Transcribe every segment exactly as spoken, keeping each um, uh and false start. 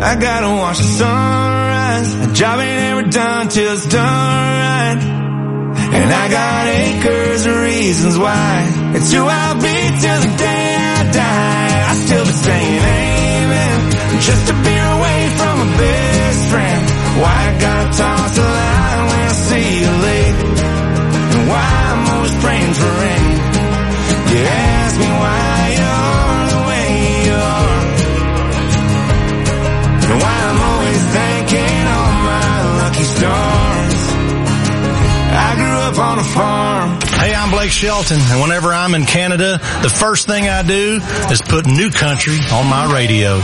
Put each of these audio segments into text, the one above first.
I gotta watch the sunrise. A job ain't ever done till it's done right. And I got acres of reasons why. It's who I'll be till the day I die. I still be saying amen, just to be away from my best friend. Why I gotta toss the line when I see you late, and why I'm always praying for rain. You ask me why you're the way you are, and why I'm always thanking all my lucky stars. I grew up on a farm. Hey, I'm Blake Shelton, and whenever I'm in Canada, the first thing I do is put New Country on my radio.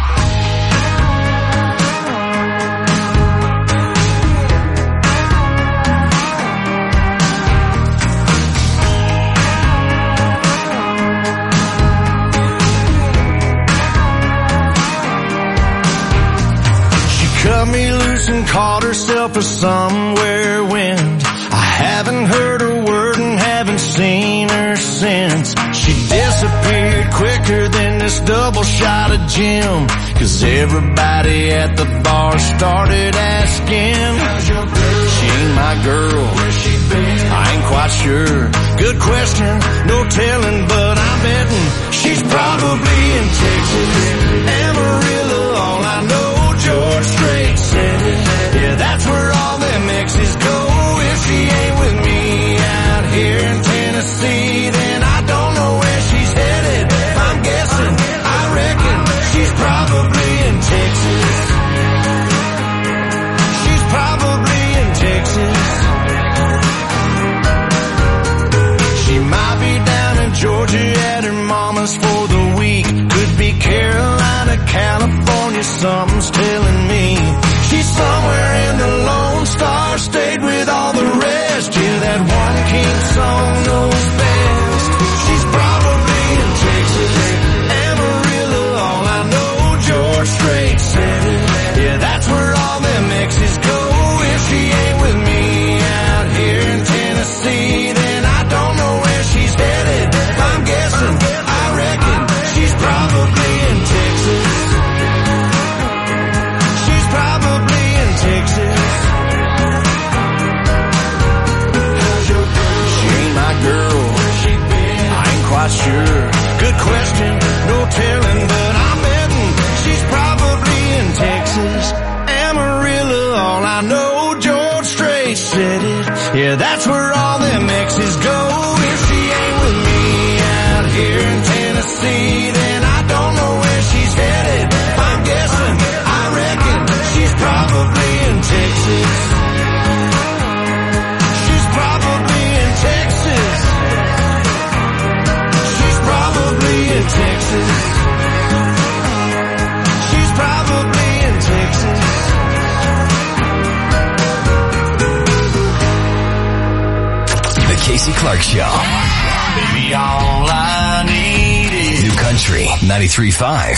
Cut me loose and called herself a somewhere wind. I haven't heard a word and haven't seen her since. She disappeared quicker than this double shot of gin, 'cause everybody at the bar started asking, how's your girl? She ain't my girl. Where's she been? I ain't quite sure. Good question, no telling, but I'm betting she's probably in Texas, Amarillo, all I know. George Strait said it. Yeah, that's where all them exes go. If she ain't with me out here in Tennessee, then I don't know where she's headed. I'm guessing, I reckon she's probably in Texas. She's probably in Texas. She might be down in Georgia at her mama's for the week. Could be Carolina, California, something's telling me. She's somewhere in the Lone Star State with all the rest. Yeah, that one king song knows best. She's probably in Texas, Amarillo, all I know. George Strait said it. Yeah, that's where all them exes go. If she ain't with me out here in Tennessee, then I don't know where she's headed. I'm guessing, I reckon she's probably in Texas. She's probably in Texas. How's your girl? She ain't my girl. Where's she been? I ain't quite sure. Good question, no telling, but I'm betting she's probably in Texas, Amarillo, all I know. George Strait said it. Yeah, that's where all them exes go. If she ain't with me out here in Tennessee, then I don't know where she's headed. I'm guessing, I reckon she's probably in Texas. She's probably in Texas. She's probably in Texas. She's probably in Texas. The Casey Clark Show. Baby, all I need is New Country ninety-three point five.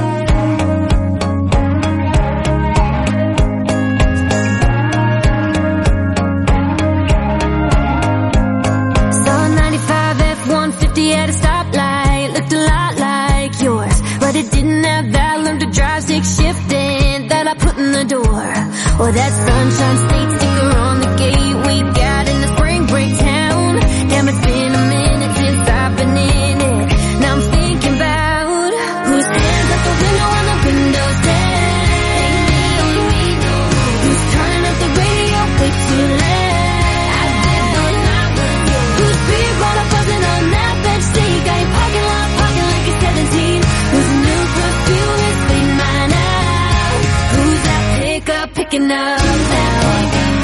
At a stoplight, looked a lot like yours, but it didn't have that learn to drive stick shifting that I put in the door, or that Sunshine State sticker on the gate we got in the spring break town. Damn, it's been a minute since I've been in it. Now I'm thinking about who stands at the window when the window's down. Ain't me, only me, who's turning up the radio way too loud. I did those numbers. Who's big on a buzzing on that bench seat? Got your parking lot parking like you're seventeen. Whose new perfume is fading mine out? Who's that pickup picking up now?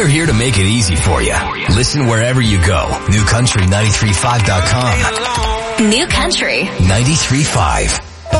We're here to make it easy for you. Listen wherever you go. New Country ninety-three point five dot com. New Country ninety-three point five.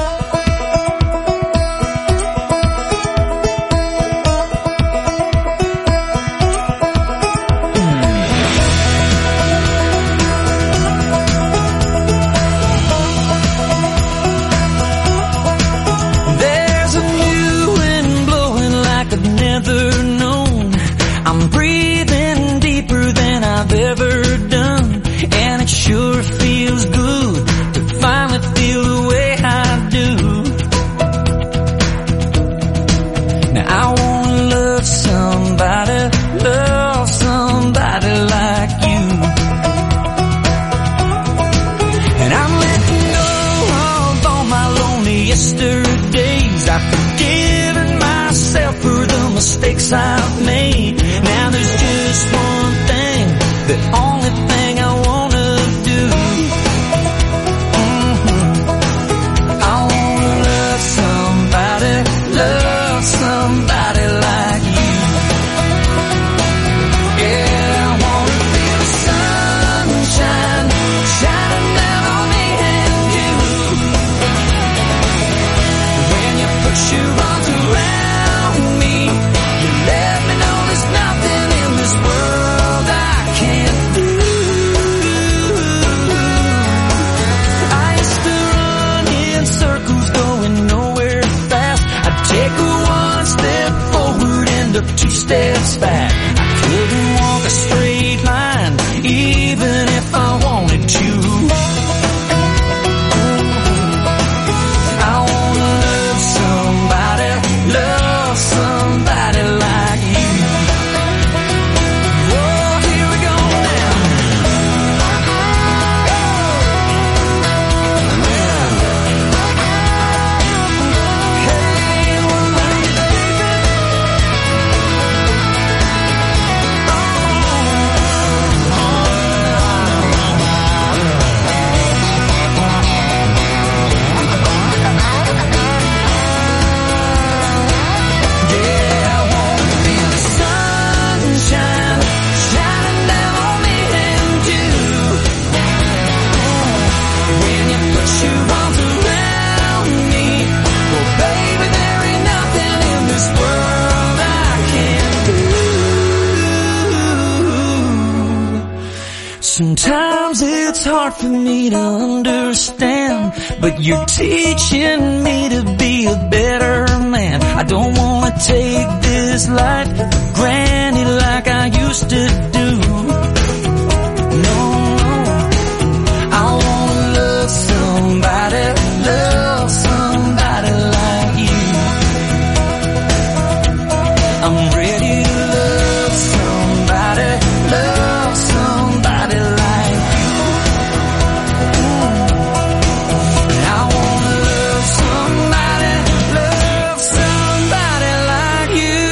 I've made. Now there's just one thing, the only thing I wanna do. Mm-hmm. I wanna love somebody, love somebody like you. Yeah, I wanna feel the sunshine shining down on me and you. When you put your arms around me, let me know there's nothing in this world I can't do. I used to run in circles going nowhere fast. I'd take one step forward, end up two steps back. I couldn't walk a straight line, even if I wanted to. I wanna love somebody, love somebody like you. Oh, here we go now. Hey, well, yeah, I wanna feel the sunshine shining down on me and you. When you put your arms around me, well, baby, there ain't nothing in this world I can't do. Sometimes it's hard for me to understand, but you're teaching me to be a better man. I don't wanna take this life for granted like I used to do. No, I wanna love somebody, love somebody like you. I'm ready to love somebody, love somebody like you. I wanna love somebody, love somebody like you.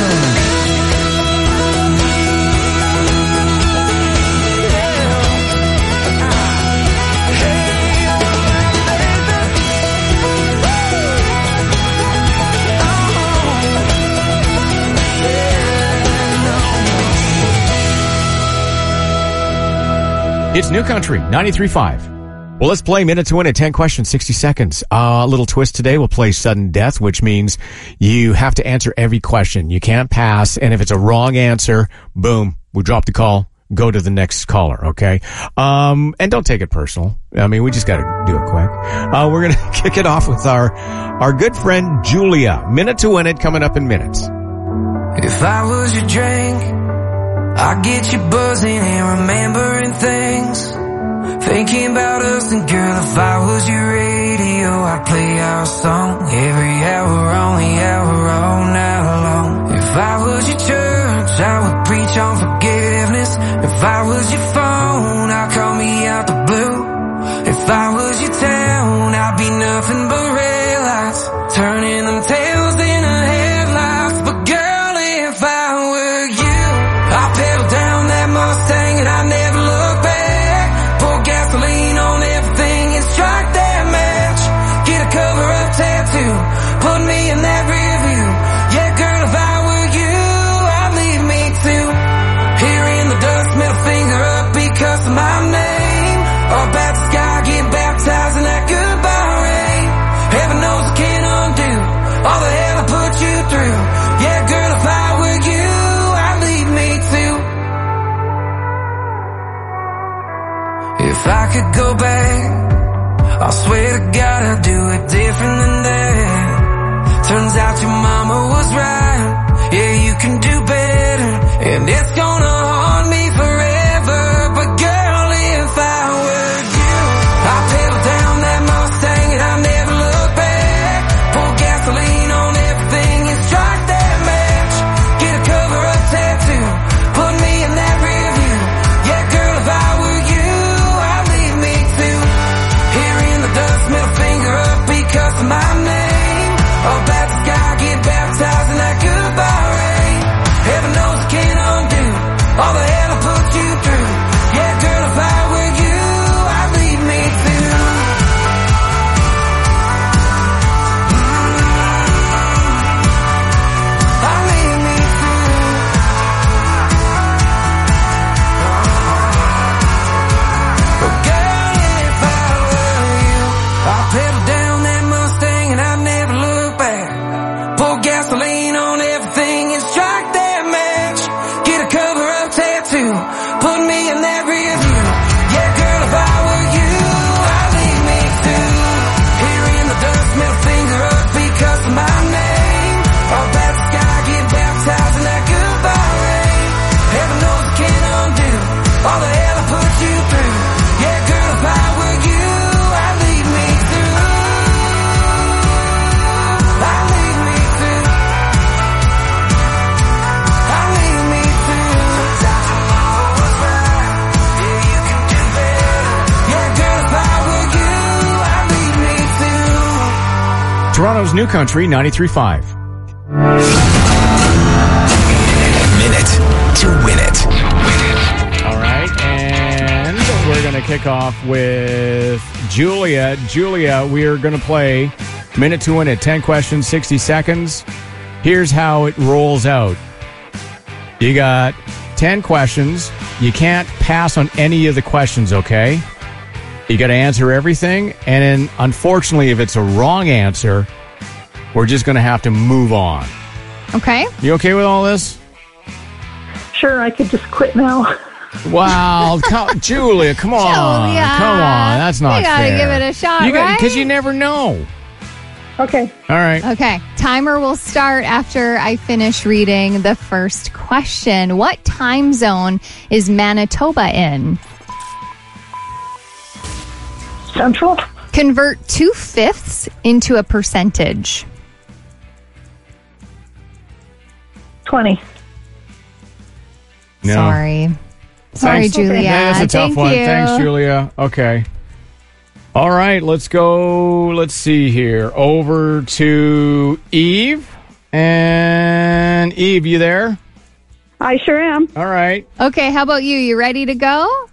It's New Country ninety-three point five. Well, let's play Minute to Win at ten questions, sixty seconds. Uh, a little twist today. We'll play sudden death, which means you have to answer every question. You can't pass. And if it's a wrong answer, boom, we drop the call, go to the next caller. Okay. Um, and don't take it personal. I mean, we just got to do it quick. Uh, we're going to kick it off with our, our good friend Julia. Minute to Win it coming up in minutes. If I was your drink, I'd get you buzzing and remembering things, thinking about us. And girl, if I was your radio, I'd play our song every hour on the hour all night long. If I was your church, I would preach on forgiveness. If I was your phone, I'd call me out the blue. If I was your town, I'd be nothing but red lights, turning them tails into headlights. But girl, if I were you, I'd pedal down that Mustang and I'd never look back. Pour gasoline on everything and strike that match. Get a cover-up tattoo, put me in that rear view. Yeah, girl, if I were you, I'd leave me too. If I could go back, I swear to God I'd do it different than that. Turns out your mama was right. Yeah, you can do better, and it's gonna haunt me forever. But girl, if I were you, I'd pedal down that Mustang and I'd never look back. Pour gasoline on everything and strike that match. Get a cover-up tattoo, put me in that rear view. Yeah, girl, if I were you, I'd leave me too. Here in the dust, middle finger up because of my name. Up at the sky, get baptized in that goodbye rain. Heaven knows I can't undo all the hell I put you through. Yeah, girl, if I were you, I'd leave me too. I'd leave me too. But girl, if I were you, I'd pedal down that Mustang and I'd never look back. Pour gasoline on everything and strike that match. Get a cover-up tattoo, put me in that rear view. Yeah, girl, if I were you, I'd leave me too. Here in the dust, middle finger up because of my name. Up at the sky, get baptized in that goodbye rain. Heaven knows I can't undo all the hell I put you through. Yeah, girl, if I were you, I'd leave me too. I'd leave me too. I'd leave me too. Sometimes your mama was right. Yeah, you can do better. Yeah, girl, if I were you, I'd leave me too. Toronto's New Country ninety-three point five. Minute to win it. All right, and we're going to kick off with Julia. Julia, we are going to play Minute to Win It. ten questions, sixty seconds. Here's how it rolls out. You got ten questions. You can't pass on any of the questions, okay? You got to answer everything, and then, unfortunately, if it's a wrong answer, we're just going to have to move on. Okay. You okay with all this? Sure, I could just quit now. Wow, come, Julia, come on, Julia. come on, that's not You gotta fair. give it a shot, you right? Because you never know. Okay. All right. Okay. Timer will start after I finish reading the first question. What time zone is Manitoba in? Central? Convert two-fifths into a percentage. twenty. No. Sorry. Sorry, Thanks. Julia. Yeah, that's a tough Thank one. you. Thanks, Julia. Okay. All right, let's go. Let's see here. Over to Eve. And Eve, you there? I sure am. All right. Okay, how about you? You ready to go?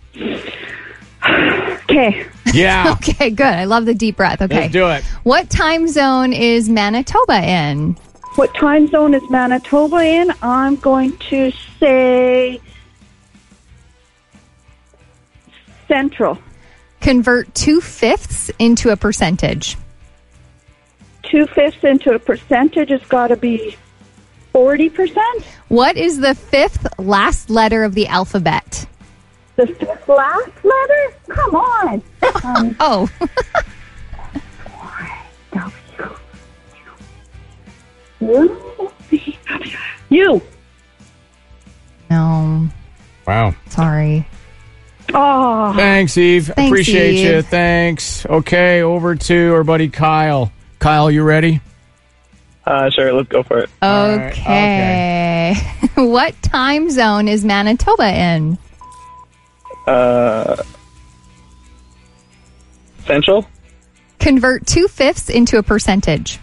Okay. Yeah. Okay, good. I love the deep breath. Okay. Let's do it. What time zone is Manitoba in? What time zone is Manitoba in? I'm going to say Central. Convert two-fifths into a percentage. Two-fifths into a percentage has got to be forty percent. What is the fifth last letter of the alphabet? The fifth last letter? Come on. Um, Oh. you. No. Wow. Sorry. Oh. Thanks, Eve. Thanks, Appreciate Eve. you. Thanks. Okay, over to our buddy Kyle. Kyle, you ready? Uh, sure, let's go for it. right, Okay. What time zone is Manitoba in? Uh, Central? Convert two-fifths into a percentage.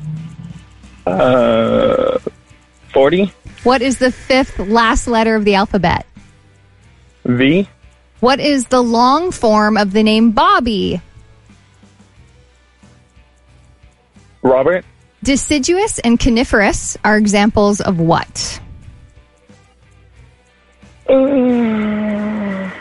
Uh, forty? What is the fifth last letter of the alphabet? V? What is the long form of the name Bobby? Robert? Deciduous and coniferous are examples of what? Uh,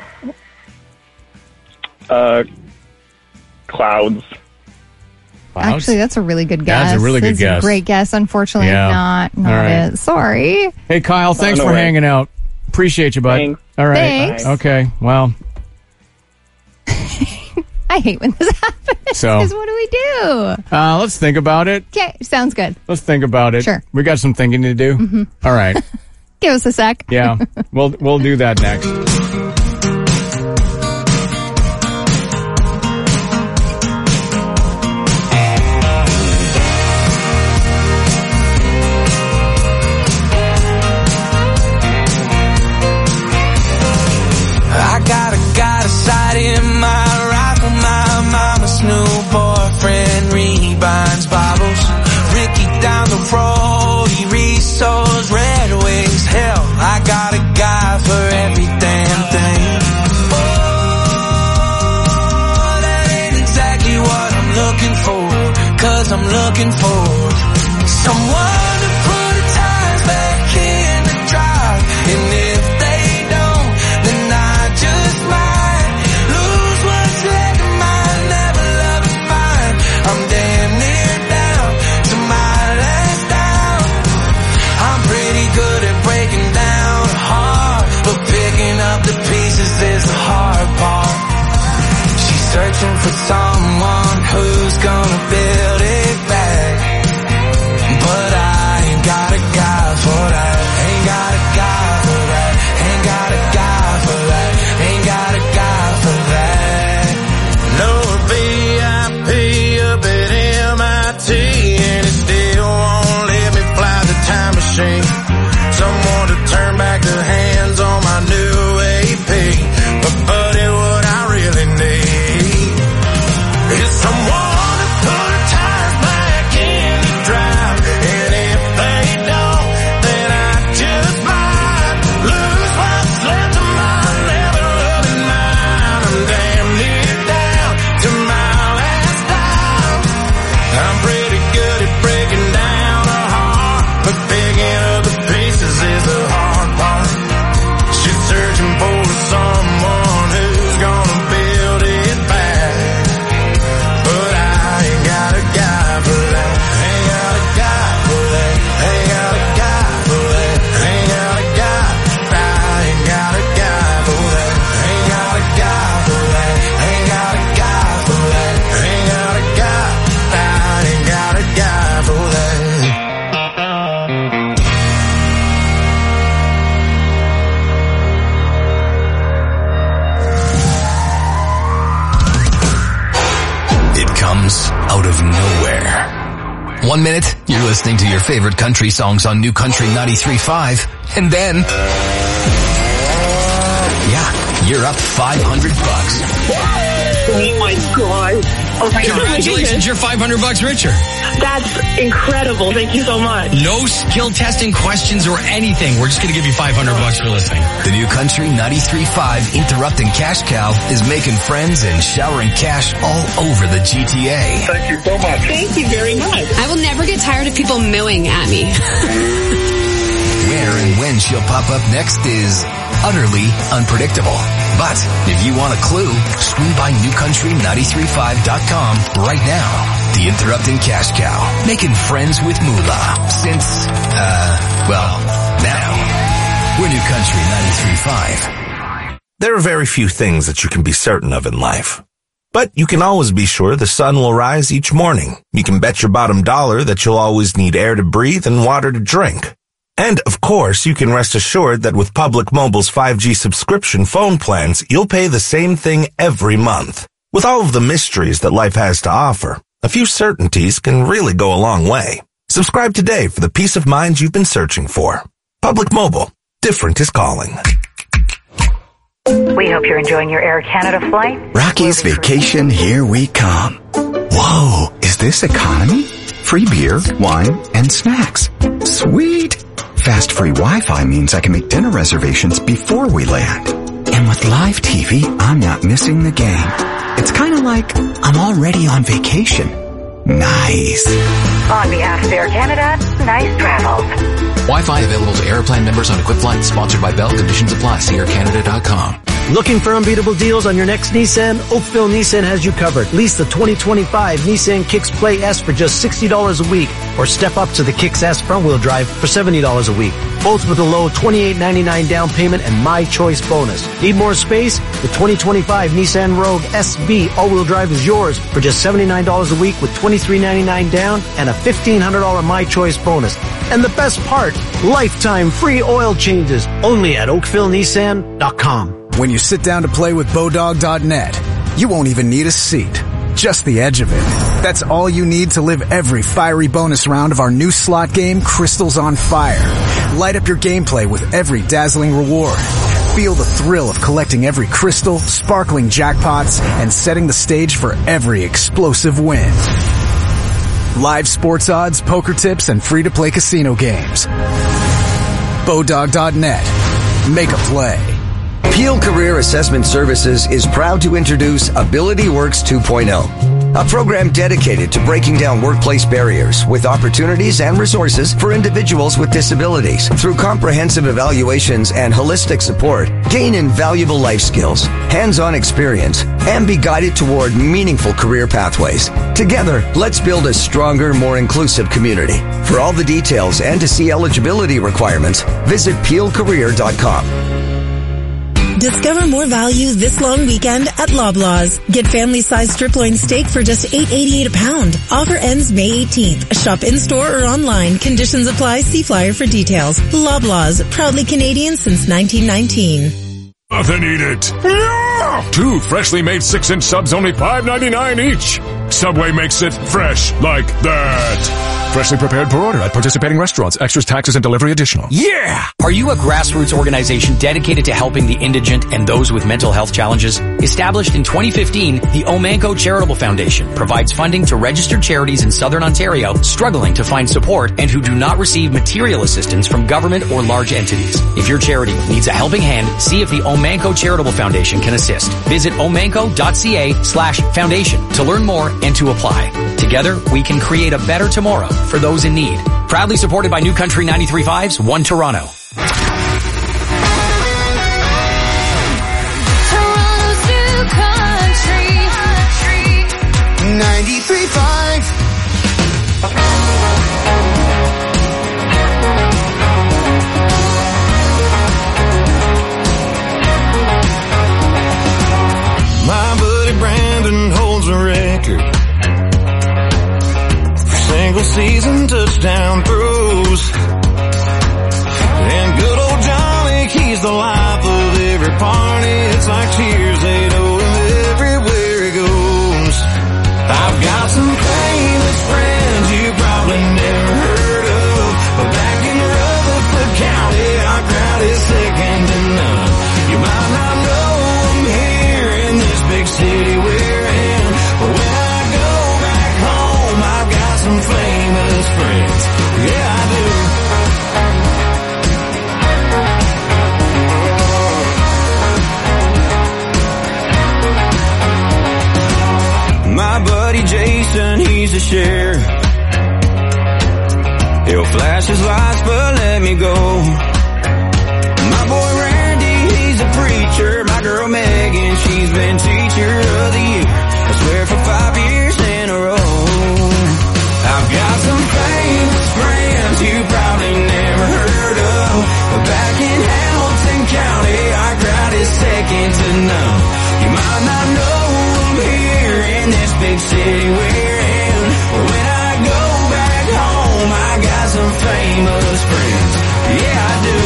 uh, clouds. Clouds? Actually, that's a really good guess. That's a really good That's guess. A great guess. Unfortunately, Yeah. not not All right. it. Sorry. Hey, Kyle, thanks no for way. hanging out. Appreciate you, bud. Thanks. All right. Thanks. Okay, well, I hate when this happens. So, 'Cause what do we do? Uh, let's think about it. Okay, sounds good. Let's think about it. Sure. We got some thinking to do. Mm-hmm. All right. Give us a sec. Yeah, we'll we'll do that next. I got a got a sight in my rifle. My mama's new boyfriend rebinds bottles. Ricky down the road, he resows Red Wings. Hell, I got a guy for every damn thing. Oh, that ain't exactly what I'm looking for. 'Cause I'm looking for someone to put the tires back in the drive. And if they don't, then I just might lose what's left of mine. Never love it fine. I'm damn near down to my last down. I'm pretty good at breaking down a heart, but picking up the pieces is the hard part. She's searching for someone who's gonna build it back, but I ain't got a guy for that. Ain't got a guy for that. Ain't got a guy for that. Ain't got a guy for that. No V I P up at M I T, and it still won't let me fly the time machine. Someone to turn back the hands on my new A P. But buddy, what I really need is someone to put the tires back in the drive. And if they don't, then I just might lose what's left of my never loving mine. I'm damn near down to my last dime. I'm pretty good at breaking down a heart, but picking up the pieces is the hard part. She's searching for someone who's gonna build it back, but I ain't got a guy for that. Ain't got a guy for that. Ain't got a guy for that. Ain't got a guy. I ain't got a guy for that. Ain't got a guy for that. Ain't got a guy for that. Ain't got a guy. I ain't got a guy for that. It comes out of nowhere. One minute, you're listening to your favorite country songs on New Country ninety-three point five, and then, yeah, you're up five hundred bucks. Oh my god. Oh my Congratulations, you're five hundred bucks richer. That's incredible. Thank you so much. No skill testing questions or anything. We're just going to give you five hundred bucks for listening. The New Country ninety-three point five Interrupting Cash Cow is making friends and showering cash all over the G T A. Thank you so much. Thank you very much. I will never get tired of people mooing at me. Where and when she'll pop up next is utterly unpredictable. But if you want a clue, swing by new country ninety-three point five dot com right now. The Interrupting Cash Cow, making friends with Moolah since, uh, well, now. We're New Country ninety-three point five. There are very few things that you can be certain of in life. But you can always be sure the sun will rise each morning. You can bet your bottom dollar that you'll always need air to breathe and water to drink. And, of course, you can rest assured that with Public Mobile's five G subscription phone plans, you'll pay the same thing every month. With all of the mysteries that life has to offer, a few certainties can really go a long way. Subscribe today for the peace of mind you've been searching for. Public Mobile. Different is calling. We hope you're enjoying your Air Canada flight. Rocky's Vacation, here we come. Whoa, is this economy? Free beer, wine, and snacks. Sweet! Fast free Wi-Fi means I can make dinner reservations before we land. And with live T V, I'm not missing the game. It's kind of like I'm already on vacation. Nice. On behalf of Air Canada, nice travels. Wi-Fi available to Airplan members on equipped flights. Sponsored by Bell. Conditions apply. See air canada dot com. Looking for unbeatable deals on your next Nissan? Oakville Nissan has you covered. Lease the twenty twenty-five Nissan Kicks Play S for just sixty dollars a week, or step up to the Kicks S front-wheel drive for seventy dollars a week. Both with a low twenty-eight ninety-nine down payment and My Choice bonus. Need more space? The twenty twenty-five Nissan Rogue S V all-wheel drive is yours for just seventy-nine dollars a week with twenty-three ninety-nine down and a fifteen hundred dollars My Choice bonus. And the best part, lifetime free oil changes only at Oakville Nissan dot com. When you sit down to play with Bodog dot net, you won't even need a seat. Just the edge of it. That's all you need to live every fiery bonus round of our new slot game, Crystals on Fire. Light up your gameplay with every dazzling reward. Feel the thrill of collecting every crystal, sparkling jackpots, and setting the stage for every explosive win. Live sports odds, poker tips, and free-to-play casino games. Bodog dot net. Make a play. Peel Career Assessment Services is proud to introduce AbilityWorks two point oh, a program dedicated to breaking down workplace barriers with opportunities and resources for individuals with disabilities. Through comprehensive evaluations and holistic support, gain invaluable life skills, hands-on experience, and be guided toward meaningful career pathways. Together, let's build a stronger, more inclusive community. For all the details and to see eligibility requirements, visit peel career dot com. Discover more value this long weekend at Loblaws. Get family-sized strip loin steak for just eight eighty-eight a pound. Offer ends May eighteenth. Shop in-store or online. Conditions apply. See flyer for details. Loblaws, proudly Canadian since nineteen nineteen. Nothing, eat it. Yeah! Two freshly made six-inch subs, only five ninety-nine each. Subway makes it fresh like that. Freshly prepared per order at participating restaurants. Extras, taxes, and delivery additional. Yeah! Are you a grassroots organization dedicated to helping the indigent and those with mental health challenges? Established in twenty fifteen, the Omanko Charitable Foundation provides funding to registered charities in Southern Ontario struggling to find support and who do not receive material assistance from government or large entities. If your charity needs a helping hand, see if the Omanko Charitable Foundation can assist. Visit omanko.ca slash foundation to learn more and to apply. Together, we can create a better tomorrow for those in need. Proudly supported by New Country ninety-three point five's One Toronto. Toronto's New Country ninety-three point five. My buddy Brandon holds a record single season touchdown throws. And good old Johnny, he's the life of every party. It's like cheers, they know him everywhere he goes. I've got some famous friends you probably never heard of, but back in Rutherford County, our crowd is second to none. You might not know them here in this big city we're in, but when I go back home, I've got some famous friends. Yeah, I do. My buddy Jason, he's the sheriff. He'll flash his lights, but let me go. My boy Randy, he's a preacher. My girl Megan, she's been teacher of the year, I swear, for five years in a row. I've got some famous friends you probably never heard of, but back in Hamilton County, our crowd is second to none. You might not know them here in this big city we're in, but when I go back home, I got some famous friends. Yeah, I do.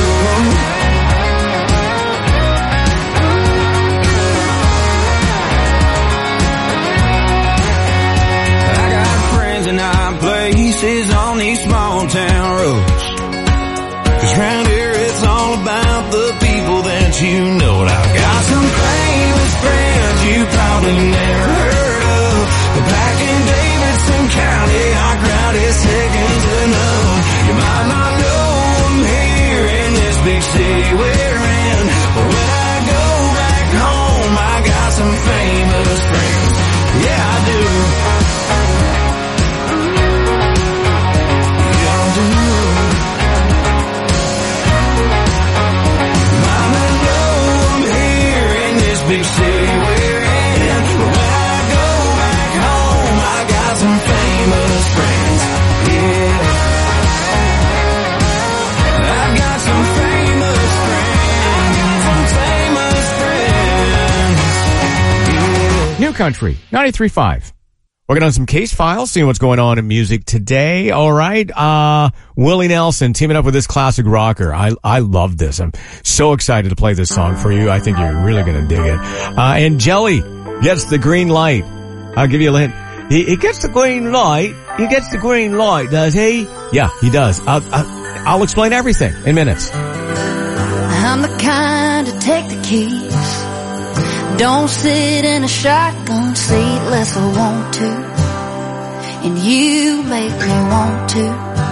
And I places on these small town roads, 'cause round here it's all about the people that you know. And I've got some famous friends you probably never heard of, but back in Davidson County, our crowd is second to none. You might not know them here in this big city we're in, but when I go back home, I got some famous friends. Yeah, I do. big city we're in. But when I go back home, I got some famous friends. Yeah, I've got some famous friends. Some famous friends. Yeah. New Country, ninety-three point five. Working on some case files, seeing what's going on in music today. All right. Uh, Willie Nelson teaming up with this classic rocker. I, I love this. I'm so excited to play this song for you. I think you're really going to dig it. Uh, and Jelly gets the green light. I'll give you a hint. He, he gets the green light. He gets the green light, does he? Yeah, he does. I'll, I'll, I'll explain everything in minutes. I'm the kind to take the keys. Don't sit in a shotgun seat unless I want to. And you make me want to.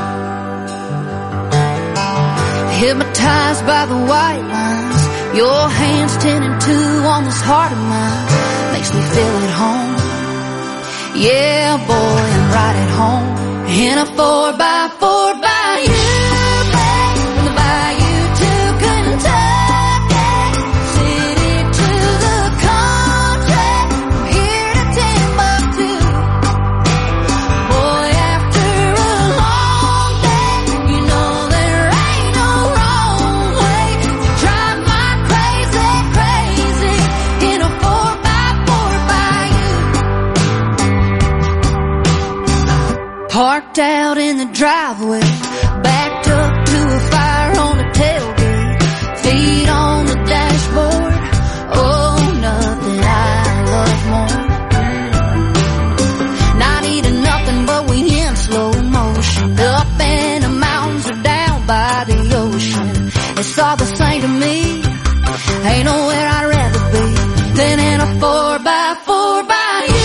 Hypnotized by the white lines, your hands ten and two on this heart of mine. Makes me feel at home. Yeah, boy, I'm right at home. In a four by four by you, babe. From the bayou to Kentucky. Parked out in the driveway, backed up to a fire on the tailgate, feet on the dashboard. Oh, nothing I love more. Not eating nothing, but we in slow motion. Up in the mountains or down by the ocean. It's all the same to me. Ain't nowhere I'd rather be than in a four by four by you.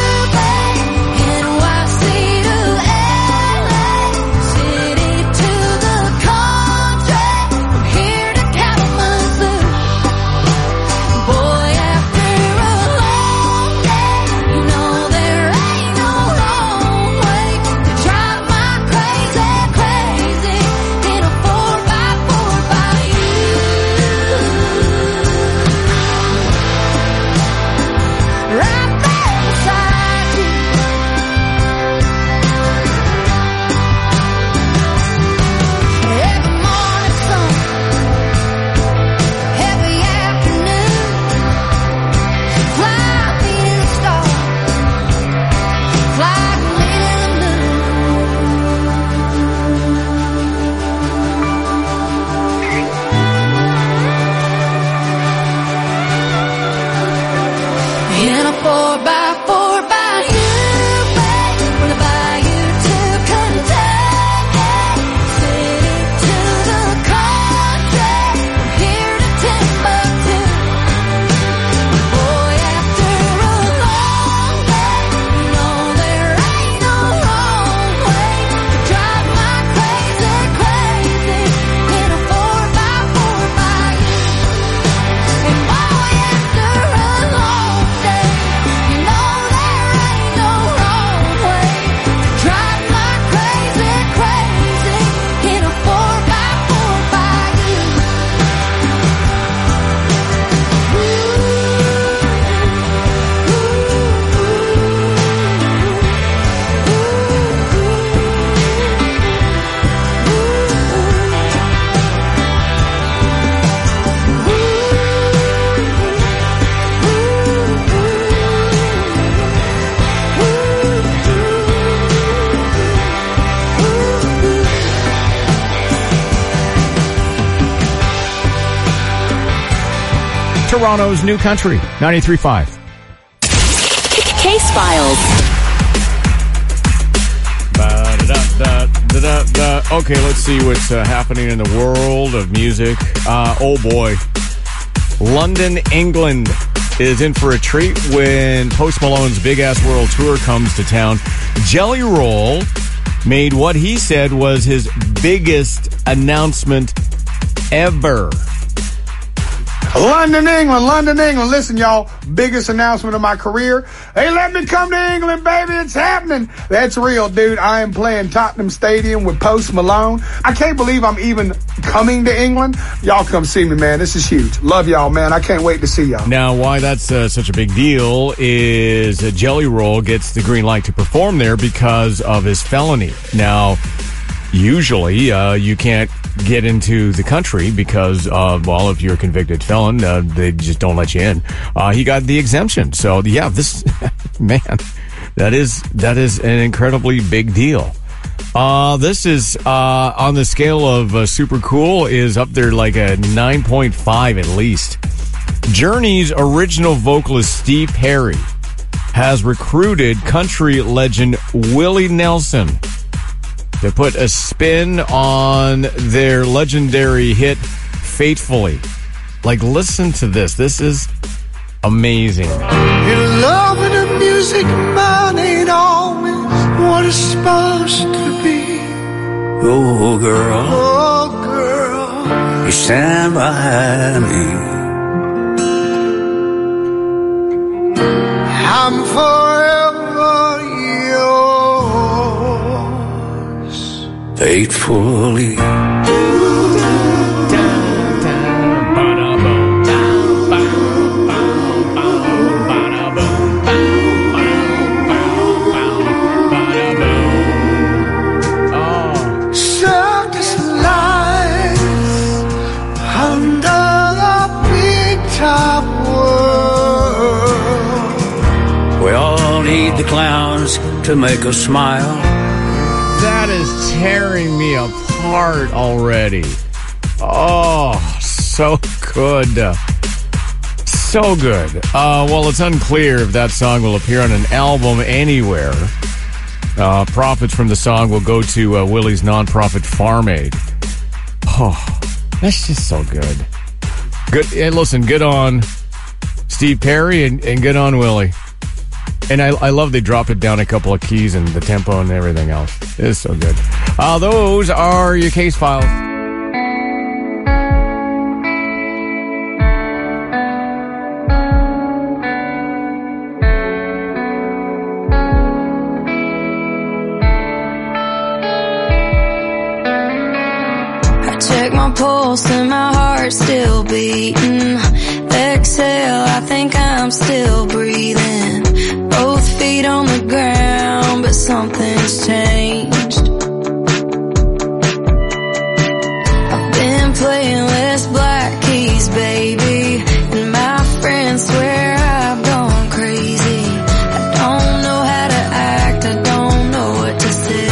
Toronto's New Country, ninety-three point five. Case Files. Ba-da-da-da-da-da-da. Okay, let's see what's uh, happening in the world of music. Uh, oh boy. London, England is in for a treat when Post Malone's Big Ass World Tour comes to town. Jelly Roll made what he said was his biggest announcement ever. London, England, London, England. Listen, y'all, biggest announcement of my career. Hey, let me come to England, baby. It's happening. That's real, dude. I am playing Tottenham Stadium with Post Malone. I can't believe I'm even coming to England. Y'all come see me, man. This is huge. Love y'all, man. I can't wait to see y'all. Now, why that's uh, such a big deal is uh, Jelly Roll gets the green light to perform there because of his felony. Now, usually uh, you can't get into the country because, uh, well, if you're a convicted felon, uh, they just don't let you in. Uh, he got the exemption. So, yeah, this, man, that is, that is an incredibly big deal. Uh, this is, uh, on the scale of uh, super cool, is up there like a nine point five at least. Journey's original vocalist Steve Perry has recruited country legend Willie Nelson to put a spin on their legendary hit, Faithfully. Like, listen to this. This is amazing. In love and the music, man, ain't always what it's supposed to be. Oh, girl. Oh, girl. You stand by me. I'm forever yours. Faithfully. Circus lights under the big top world. We all need the clowns to make us smile. That is tearing me apart already. Oh, so good. So good. Uh, well, it's unclear if that song will appear on an album anywhere. Uh, profits from the song will go to uh, Willie's nonprofit Farm Aid. Oh, that's just so good. Good. Hey, listen, good on Steve Perry and, and good on Willie. And I, I love they dropped it down a couple of keys and the tempo and everything else. It is so good. Uh, those are your case files. I check my pulse and my heart's still beating. Exhale, I think I'm still breathing. Both feet on the ground, but something's changed. I've been playing less black keys, baby, and my friends swear I've gone crazy. I don't know how to act, I don't know what to say.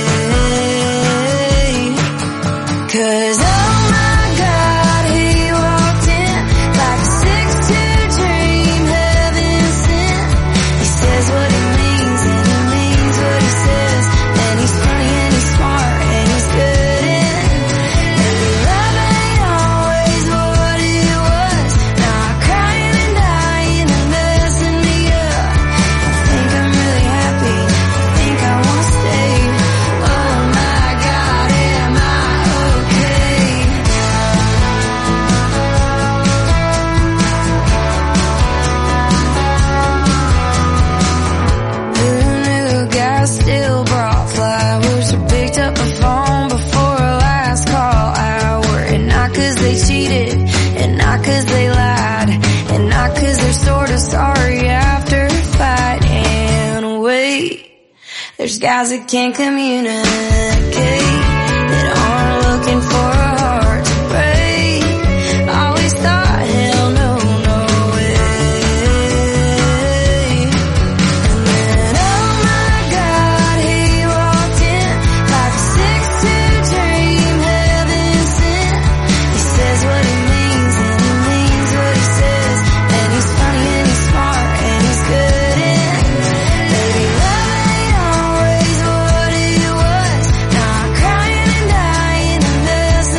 'Cause oh my God, he walked in like a six two dream, heaven sent. He says what he means and he means what he says, and he's funny and he's smart and he's good in every love ain't always what it was. Now I'm crying and dying and messing me up. I think I'm really happy, I think I wanna stay. Oh my God, am I okay? Who knew guys still brought flowers or picked up the phone before a last call hour? And not 'cause they cheated, and not 'cause they lied, and not 'cause they're sort of sorry after a fight. And wait, there's guys that can't communicate, that aren't looking for a heart to break. Always thought, hell no, no way. And then, oh my God, he walked in like a six two dream, heaven sent. He says what he means and he means what he says, and he's funny and he's smart and he's good in. Baby, love ain't always what it was. Now I'm crying and dying and messing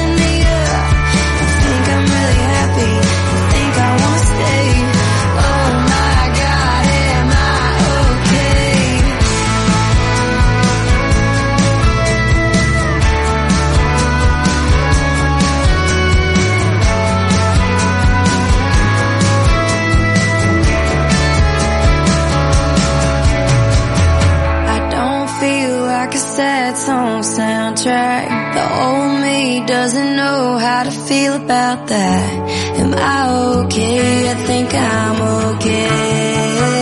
doesn't know how to feel about that. Am I okay? I think I'm okay.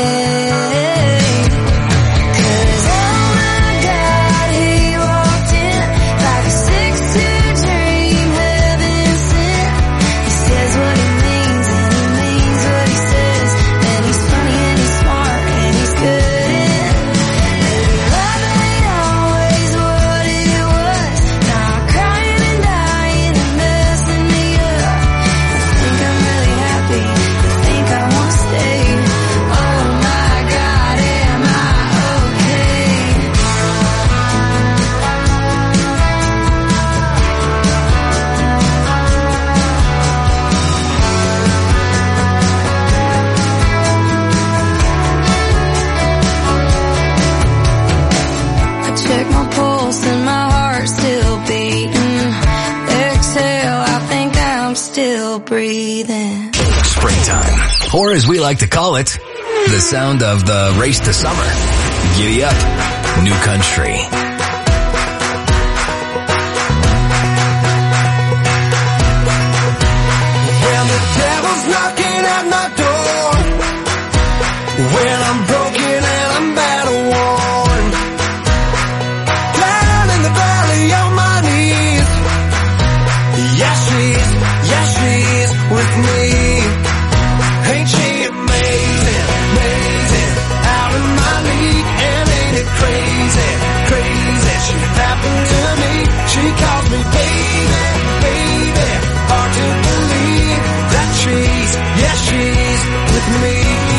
Breathing. Springtime, or as we like to call it, the sound of the race to summer. Giddy up, New Country. When the devil's knocking at my door, when I'm broken and I'm battle worn, down in the valley on my knees, yes she's, yes she's with me. Ain't she amazing, amazing, out of my league, and ain't it crazy, crazy, she happened to me, she calls me baby, baby, hard to believe that she's, yes she's with me.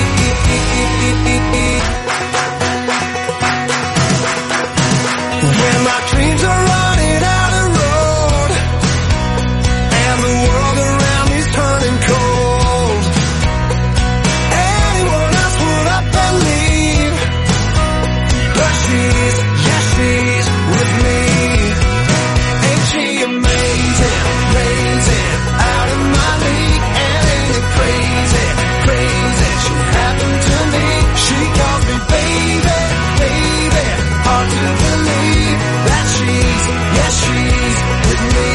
When my dreams are running out of road, and the world around me's turning cold, anyone else would up and leave, but she's, yes she's with me. Ain't she amazing, amazing, out of my league, and ain't it crazy, crazy, she happened to me, she calls me baby, baby, hard to believe that she's, yes she's with me.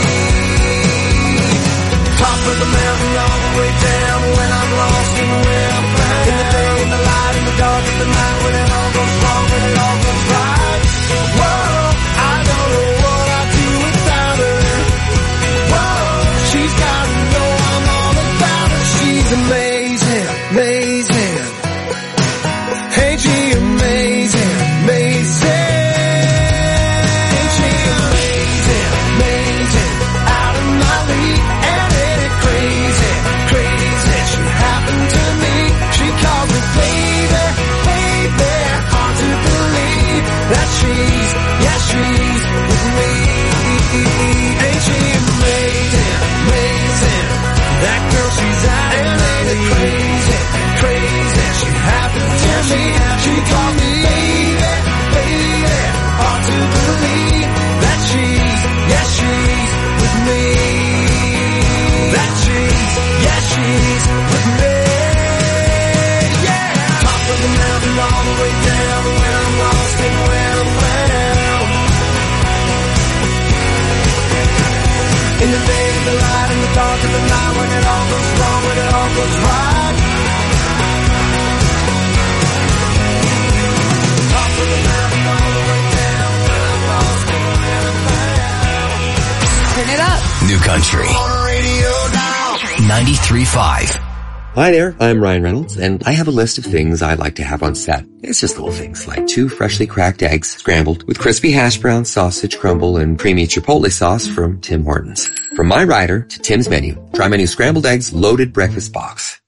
Top of the mountain all the way down, when I'm lost and when I'm found, in the day, in the light, in the dark, in the night, when it all goes wrong, when it all goes right. Whoa, I don't know what I'd do without her. Whoa, she's gotta know I'm all about her. She's amazing, amazing. Ain't she amazing, amazing? Ain't she amazing, amazing, out of my league, and ain't it crazy, crazy, she happened to me, she calls me baby, baby, hard to believe that she's, yes she's with me. Ain't she amazing, amazing, that girl she's out, and ain't it crazy, crazy, she happened to me, she called me baby, baby, hard to believe that she's, yes she's with me, that she's, yes she's with me, yeah. Top of the mountain all the way down, when I'm lost and when I'm found, in the day, in the light, in the dark, in the night, when it all goes wrong, when it all goes right. Top of the mountain all the way down, when I'm lost and when I'm found. Turn it up. New Country. ninety-three point five. Hi there, I'm Ryan Reynolds, and I have a list of things I like to have on set. It's just little things like two freshly cracked eggs scrambled with crispy hash brown, sausage crumble, and creamy chipotle sauce from Tim Hortons. From my rider to Tim's menu, try my new scrambled eggs loaded breakfast box.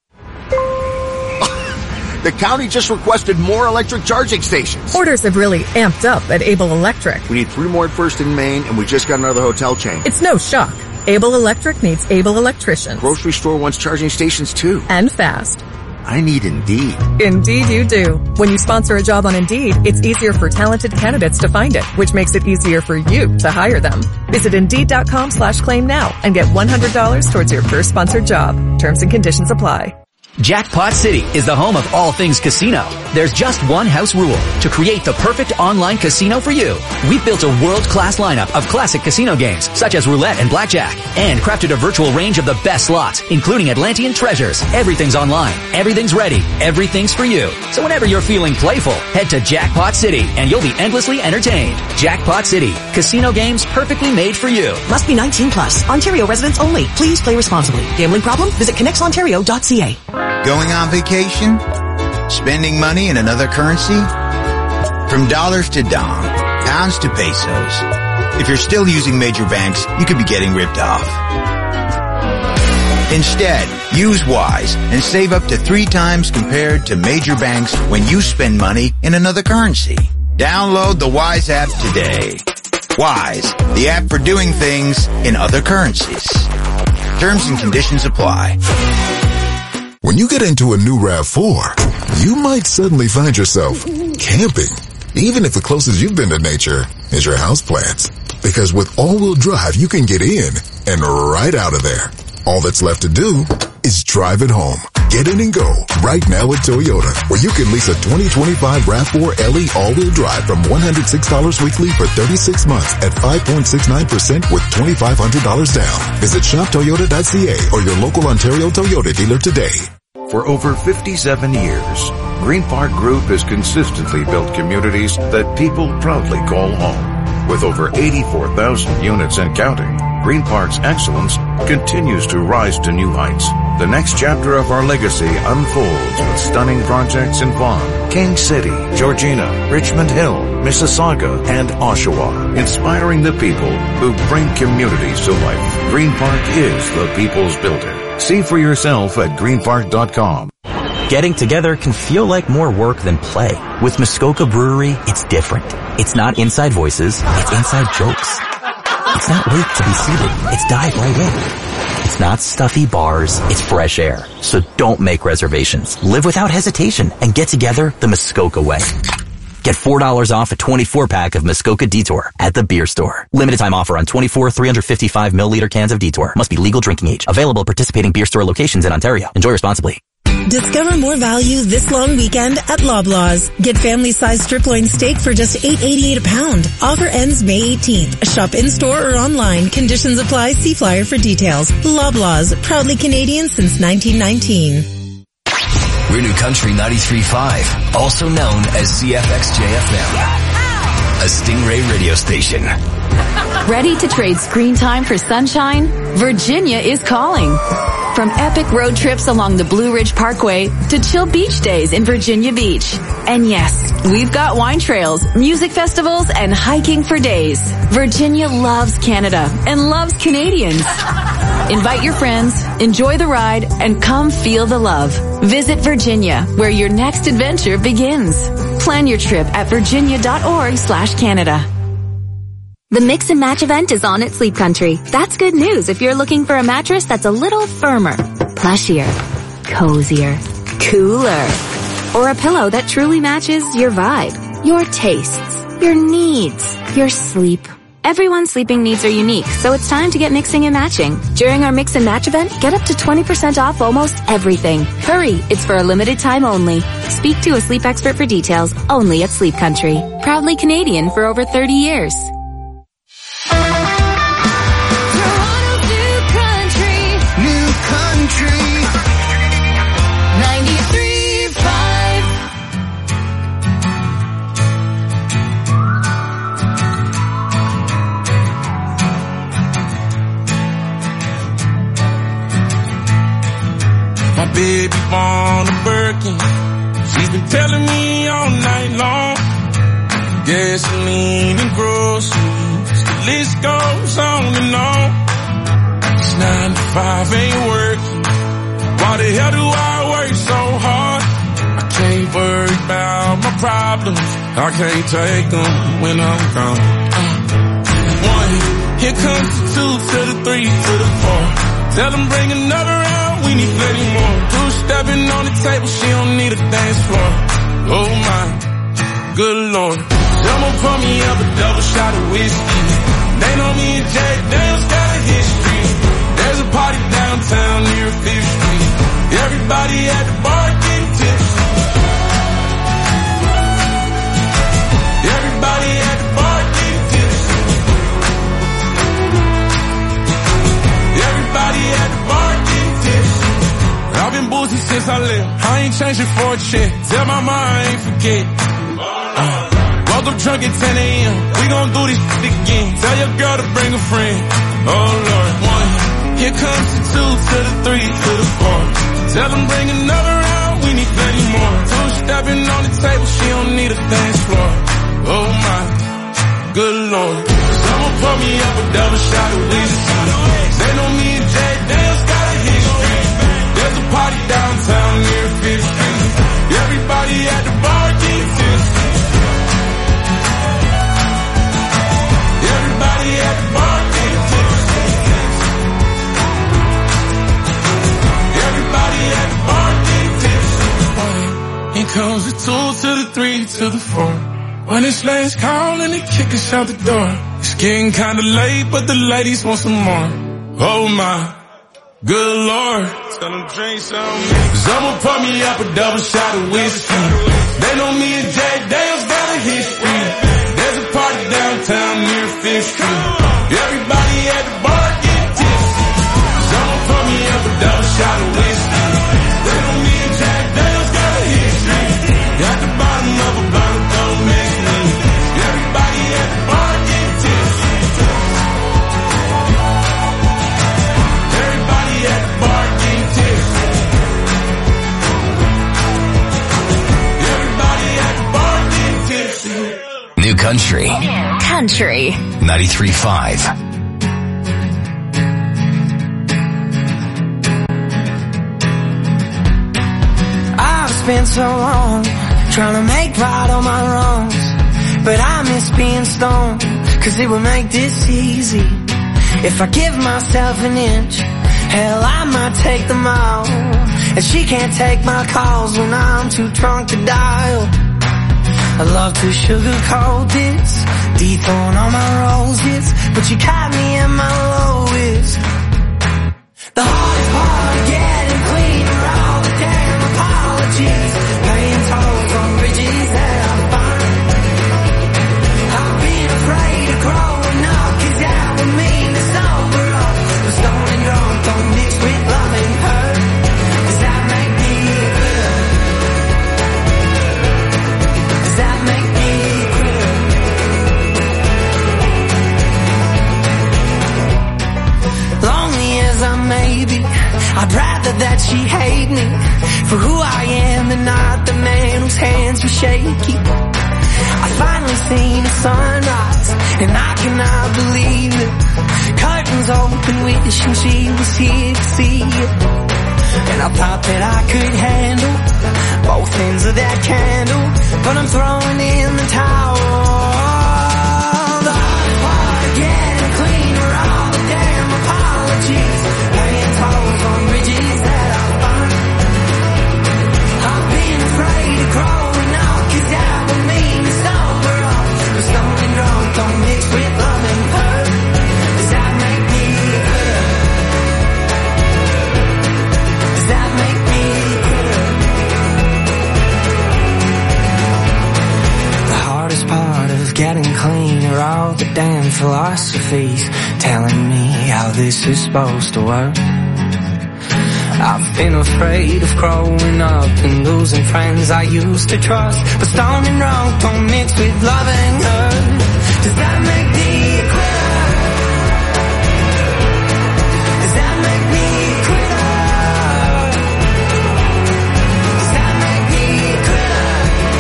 The county just requested more electric charging stations. Orders have really amped up at Able Electric. We need three more at First and Main, and we just got another hotel chain. It's no shock. Able Electric needs able electricians. Grocery store wants charging stations too. And fast. I need Indeed. Indeed you do. When you sponsor a job on Indeed, it's easier for talented candidates to find it, which makes it easier for you to hire them. Visit Indeed.com slash claim now and get one hundred dollars towards your first sponsored job. Terms and conditions apply. Jackpot City is the home of all things casino. There's just one house rule: to create the perfect online casino for you. We've built a world-class lineup of classic casino games, such as roulette and blackjack, and crafted a virtual range of the best slots, including Atlantean treasures. Everything's online. Everything's ready. Everything's for you. So whenever you're feeling playful, head to Jackpot City, and you'll be endlessly entertained. Jackpot City. Casino games perfectly made for you. Must be nineteen plus. Ontario residents only. Please play responsibly. Gambling problem? Visit connects ontario dot c a. Going on vacation? Spending money in another currency? From dollars to dong, pounds to pesos. If you're still using major banks, you could be getting ripped off. Instead, use Wise and save up to three times compared to major banks when you spend money in another currency. Download the Wise app today. Wise, the app for doing things in other currencies. Terms and conditions apply. When you get into a new RAV four, you might suddenly find yourself camping, even if the closest you've been to nature is your houseplants. Because with all-wheel drive, you can get in and right out of there. All that's left to do is drive it home. Get in and go right now at Toyota, where you can lease a twenty twenty-five RAV four L E all-wheel drive from one hundred six dollars weekly for thirty-six months at five point six nine percent with twenty-five hundred dollars down. Visit shop toyota dot c a or your local Ontario Toyota dealer today. For over fifty-seven years, Green Park Group has consistently built communities that people proudly call home. With over eighty-four thousand units and counting, Green Park's excellence continues to rise to new heights. The next chapter of our legacy unfolds with stunning projects in Vaughan, King City, Georgina, Richmond Hill, Mississauga, and Oshawa, inspiring the people who bring communities to life. Green Park is the people's builder. See for yourself at green park dot com. Getting together can feel like more work than play. With Muskoka Brewery, it's different. It's not inside voices, it's inside jokes. It's not wait to be seated, it's dive right in. It's not stuffy bars, it's fresh air. So don't make reservations. Live without hesitation and get together the Muskoka way. Get four dollars off a twenty-four pack of Muskoka Detour at the beer store. Limited time offer on twenty-four three hundred fifty-five milliliter cans of Detour. Must be legal drinking age. Available at participating beer store locations in Ontario. Enjoy responsibly. Discover more value this long weekend at Loblaws. Get family-sized strip loin steak for just eight eighty-eight a pound. Offer ends May eighteenth. Shop in-store or online. Conditions apply. See flyer for details. Loblaws, proudly Canadian since nineteen nineteen. We're New Country ninety-three point five, also known as C F X J F M, a Stingray radio station. Ready to trade screen time for sunshine? Virginia is calling. From epic road trips along the Blue Ridge Parkway to chill beach days in Virginia Beach. And yes, we've got wine trails, music festivals, and hiking for days. Virginia loves Canada and loves Canadians. Invite your friends, enjoy the ride, and come feel the love. Visit Virginia, where your next adventure begins. Plan your trip at virginia dot org slash Canada. The Mix and Match event is on at Sleep Country. That's good news if you're looking for a mattress that's a little firmer, plushier, cozier, cooler, or a pillow that truly matches your vibe, your tastes, your needs, your sleep. Everyone's sleeping needs are unique, so it's time to get mixing and matching. During our Mix and Match event, get up to twenty percent off almost everything. Hurry, it's for a limited time only. Speak to a sleep expert for details, only at Sleep Country. Proudly Canadian for over thirty years. Baby born a Birkin. She's been telling me all night long. Gasoline and groceries, the list goes on and on. This nine to five ain't working. Why the hell do I work so hard? I can't worry about my problems. I can't take them when I'm gone. Uh, one, here comes the two to the three to the four. Tell them bring another round, we need plenty more. Two stepping on the table, she don't need a dance floor. Oh my, good lord. Someone pour me up a double shot of whiskey. They know me and Jack Daniels got a history. There's a party downtown near Fifth Street. Everybody at the bar getting tipsy. Everybody at the bar getting tipsy. Everybody at the bar getting tipsy. I've been boozy since I left. I ain't changing for a check. Tell my mom I ain't forget. Uh, woke up drunk at ten a.m. We gon' do this shit again. Tell your girl to bring a friend. Oh Lord, one. Here comes the two to the three to the four. Tell them bring another round. We need plenty more. Two stepping on the table. She don't need a dance floor. Oh my, good Lord. Someone pour me up a double shot of whiskey. They know me and Jack Daniels got a history. There's a party downtown near Fifth Street. Everybody at the bar getting tipsy. Everybody at the bar getting tipsy. Everybody at the bar getting tipsy. Here comes the two to the three to the four. When it's last call and they kick us out the door. It's getting kinda late, but the ladies want some more. Oh my, good Lord. Tell them drink some. Someone pour me up a double shot of whiskey. They know me and Jack Daniels got a history. There's a party downtown near Fifth Street. Everybody at the bar getting tipsy. Someone pour me up a double shot of whiskey. They know me and Jack Daniels got a history. At the bottom of a bottle, don't mix me. Everybody at the bar getting tipsy. Everybody at the bar getting tipsy. Everybody at the bar getting tipsy. New Country. Country. ninety-three point five. I've spent so long trying to make right all my wrongs, but I miss being stoned, cause it would make this easy. If I give myself an inch, hell I might take them all. And she can't take my calls when I'm too drunk to dial. I love to sugarcoat this, dethrone all my roses, but you caught me at my lowest. The hardest part of getting clean are all the damn apologies, paying tolls on bridges that I find. I've been afraid of growing up, cause that would mean to sober up. But stoned and drunk don't mix with love and hurt. Does that make me good? Does that make me good? Lonely as I may be, I'd rather that she hate me for who I am than not the man whose hands were shaky. I finally seen the sunrise, and I cannot believe it. Curtains open, wishing she was here to see it. And I thought that I could handle both ends of that candle, but I'm throwing in the towel. The hardest part of getting clean are all the damn apologies, paying tolls on bridges that I find. I've been afraid of growing up, cause that would mean to sober up. But stoned and drunk don't mix with love and hurt. Does that make me good? Does that make me good? The hardest part of getting clean are all the damn philosophies telling me how this is supposed to work. I've been afraid of growing up and losing friends I used to trust, but stoned and drunk don't mix with love and hurt. Does that make me a quitter? Does that make me a quitter? Does that make me a quitter?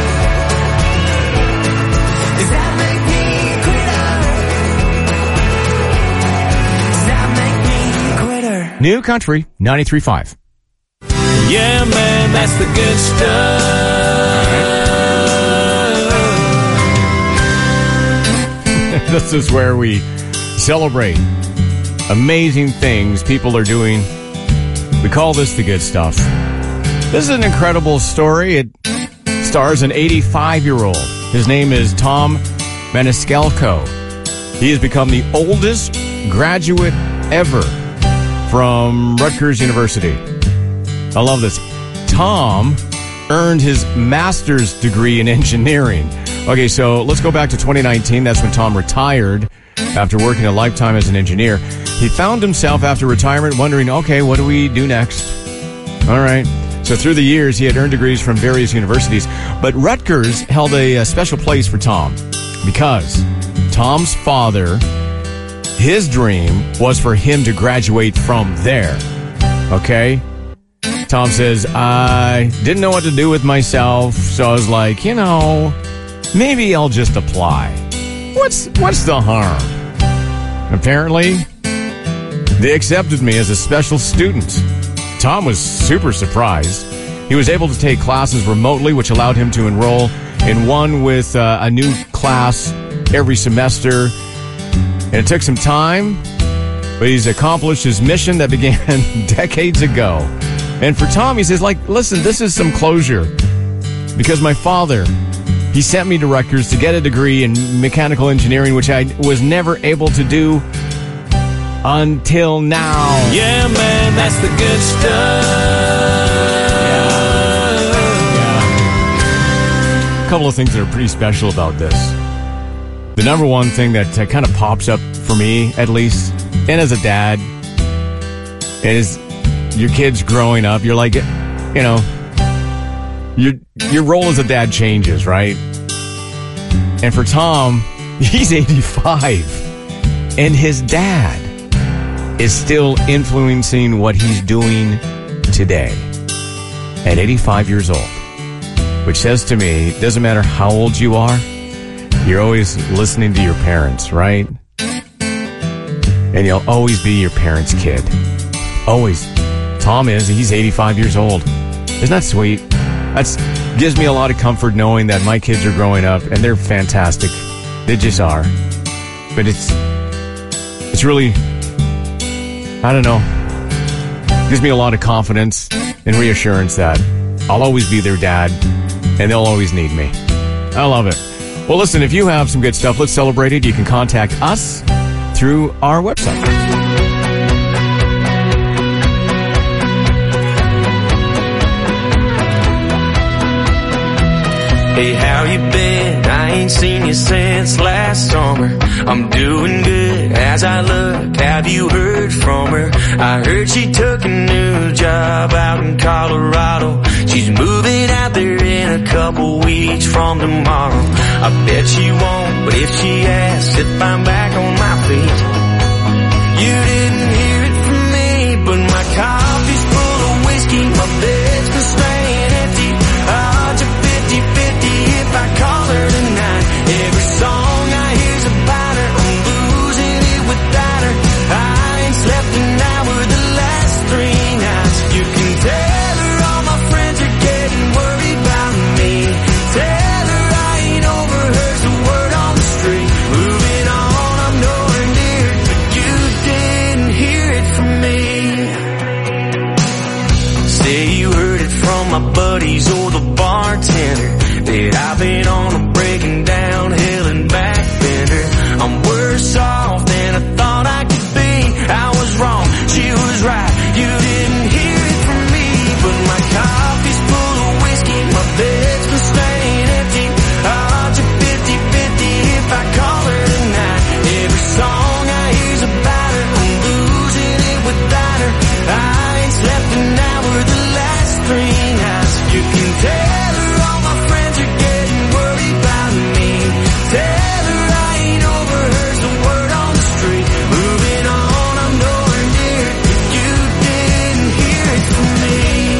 Does that make me a quitter? Does that make me a quitter? New Country ninety-three point five. Yeah, man, that's the good stuff. This is where we celebrate amazing things people are doing. We call this the good stuff. This is an incredible story. It stars an eighty-five-year-old. His name is Tom Maniscalco. He has become the oldest graduate ever from Rutgers University. I love this. Tom earned his master's degree in engineering. Okay, so let's go back to twenty nineteen. That's when Tom retired after working a lifetime as an engineer. He found himself after retirement wondering, okay, what do we do next? All right. So through the years, he had earned degrees from various universities, but Rutgers held a, a special place for Tom because Tom's father, his dream was for him to graduate from there. Okay? Tom says, I didn't know what to do with myself, so I was like, you know, maybe I'll just apply. What's what's the harm? Apparently, they accepted me as a special student. Tom was super surprised. He was able to take classes remotely, which allowed him to enroll in one with uh, a new class every semester. And it took some time, but he's accomplished his mission that began decades ago. And for Tom, he says, like, listen, this is some closure. Because my father, he sent me to Rutgers to get a degree in mechanical engineering, which I was never able to do until now. Yeah, man, that's the good stuff. Yeah. Yeah. A couple of things that are pretty special about this. The number one thing that uh, kind of pops up for me, at least, and as a dad, is your kids growing up. You're like, you know, your your role as a dad changes, right? And for Tom, he's eighty-five, and his dad is still influencing what he's doing today at eighty-five years old, which says to me, it doesn't matter how old you are, you're always listening to your parents, right? And you'll always be your parents' kid. Always. Tom is, he's eighty-five years old. Isn't that sweet? That's gives me a lot of comfort knowing that my kids are growing up and they're fantastic. They just are. But it's it's really, I don't know, gives me a lot of confidence and reassurance that I'll always be their dad and they'll always need me. I love it. Well, listen, if you have some good stuff, let's celebrate it. You can contact us through our website. Hey, how you been? I ain't seen you since last summer. I'm doing good as I look. Have you heard from her? I heard she took a new job out in Colorado. She's moving out there in a couple weeks from tomorrow. I bet she won't, but if she asks if I'm back on my feet, you didn't hear it from me, but my coffee's full of whiskey, my bed's been staying empty. Odds are fifty-fifty if I call her tonight. Every song I hear's about her, I'm losing it without her. I ain't slept an hour the last three nights. You can tell her all my friends are getting worried about me. Tell her I ain't over her's the word on the street. Moving on, I'm nowhere near it, but you didn't hear it from me. Say you heard it from my buddies or the bartender that I've been on a breaking down hill and back bender. I'm worse off than I thought I could be. I was wrong, she was right. You didn't hear it from me, but my coffee's full of whiskey, my bed's been staying empty. Odds are fifty-fifty if I call her tonight. Every song I hear's about her, I'm losing it without her. I ain't slept an hour the last three nights. You can tell her all my friends are getting worried about me. Tell her I ain't over her's the word on the street. Moving on, I'm nowhere near it, but you didn't hear it from me.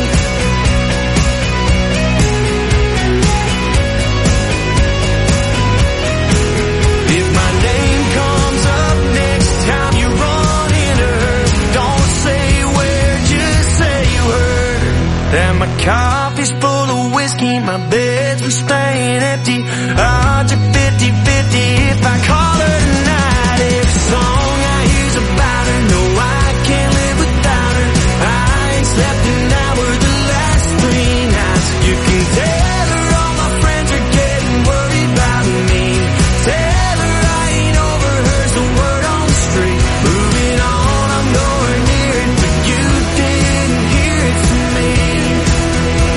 If my name comes up next time you run into her, don't say where, just say you heard her. That my coffee's full of whiskey, my bed's been staying empty. Odds are fifty-fifty if I call her tonight. Every song I hear's about her, no, I can't live without her. I ain't slept an hour the last three nights. You can tell her all my friends are getting worried about me. Tell her I ain't over her's the word on the street. Moving on, I'm nowhere near it, but you didn't hear it from me.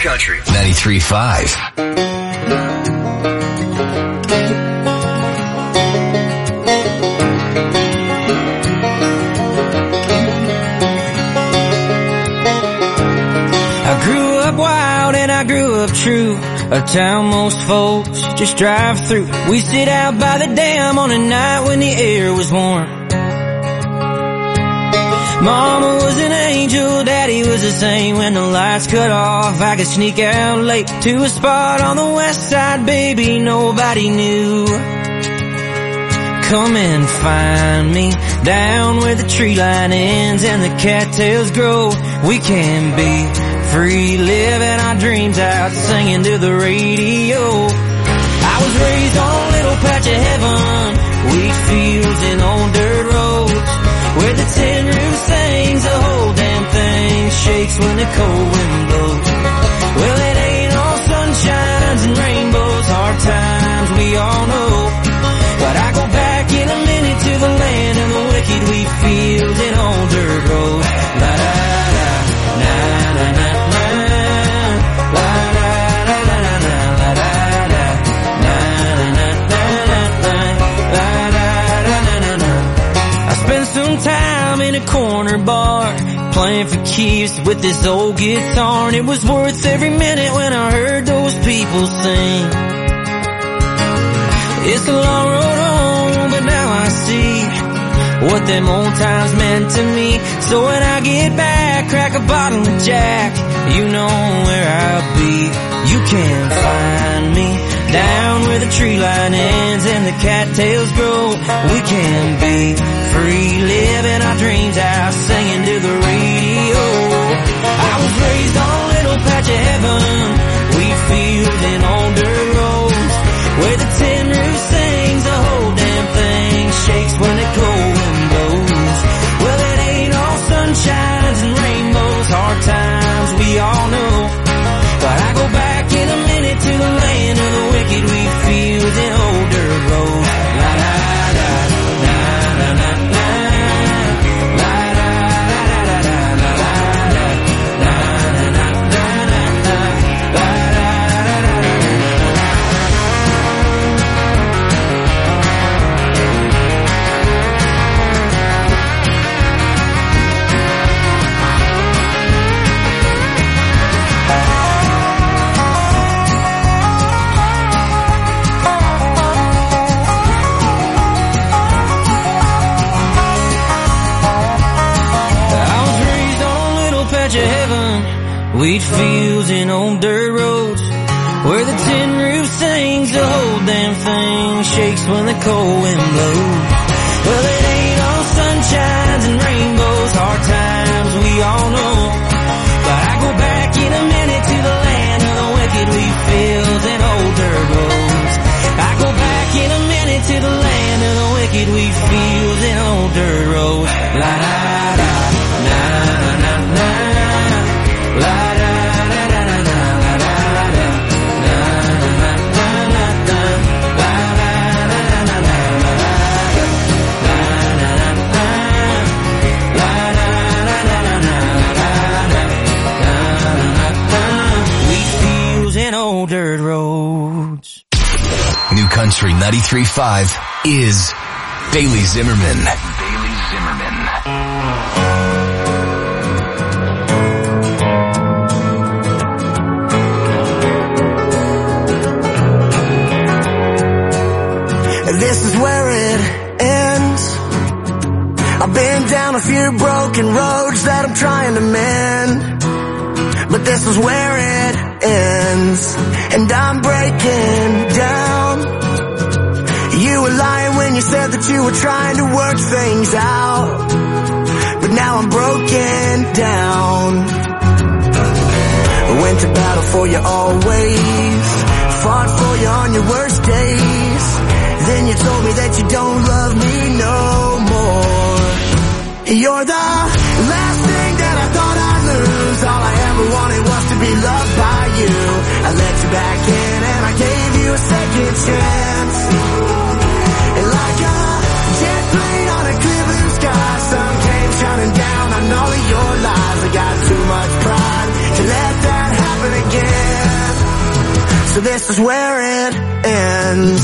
Country ninety-three point five. I grew up wild and I grew up true. A town most folks just drive through. We sit out by the dam on a night when the air was warm. Mama was an angel, Daddy was the same. When the lights cut off, I could sneak out late to a spot on the west side, baby, nobody knew. Come and find me down where the tree line ends and the cattails grow. We can be free, living our dreams out, singing to the radio. I was raised on a little patch of heaven, wheat fields and old dirt roads, where the tin roof sings, the whole damn thing shakes when the cold wind blows. Well, it ain't all sunshines and rainbows, hard times we all know. But I go back in a minute to the land of the wicked wheat fields and old dirt roads. La da da, na na na na, la da da da da da, la da da, na na na na na, la da da da da da. I spent some time in a corner bar playing for keeps with this old guitar, and it was worth every minute when I heard those people sing. It's a long road home, but now I see what them old times meant to me. So when I get back, crack a bottle of Jack, you know where I'll be. You can find me down where the tree line ends and the cattails grow. We can be free, living our dreams out, singing to the radio. I was raised on a little patch of heaven, wheat fields and old dirt roads, where the tin roof sings, the whole damn thing shakes when the cold wind blows. Well, it ain't all sunshines and rainbows, hard times we all know. But I go back in a minute to the land of the wicked wheat fields and old dirt roads. La da da, na na na na, la da da da da da, la da da, na na na na na, la da da da da da. Wheat fields and old dirt roads, where the tin roof sings, the whole damn thing shakes when the cold wind blows. Well, it ain't all sunshines and rainbows, hard times we all know. But I go back in a minute to the land of the wicked wheat fields and old dirt roads. I go back in a minute to the land of the wicked wheat fields and old dirt roads. La da da, na na na na, la da. Dirt roads. New Country ninety-three point five is Bailey Zimmerman. Bailey Zimmerman. This is where it ends. I've been down a few broken roads that I'm trying to mend, but this is where it ends, and I'm breaking down. You were lying when you said that you were trying to work things out, but now I'm broken down. Went to battle for you always, fought for you on your worst days. Then you told me that you don't love me no more. You're the last thing that I thought I'd lose. All I ever wanted was to be loved by you. I let you back in and I gave you a second chance. And like a jet plane on a clear blue sky, sun came shining down on all of your lies. I got too much pride to let that happen again. this is where it ends.